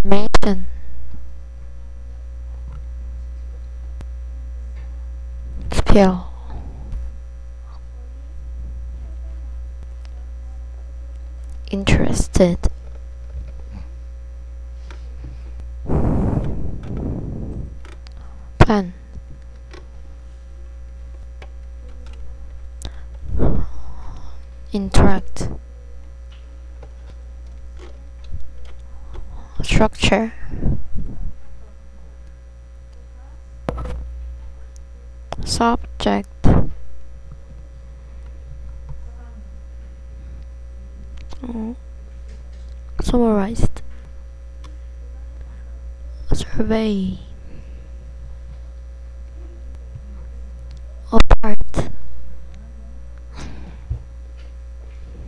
Information. Skill. Interested. Plan. Interact. Structure. Subject. Oh, summarized. Survey.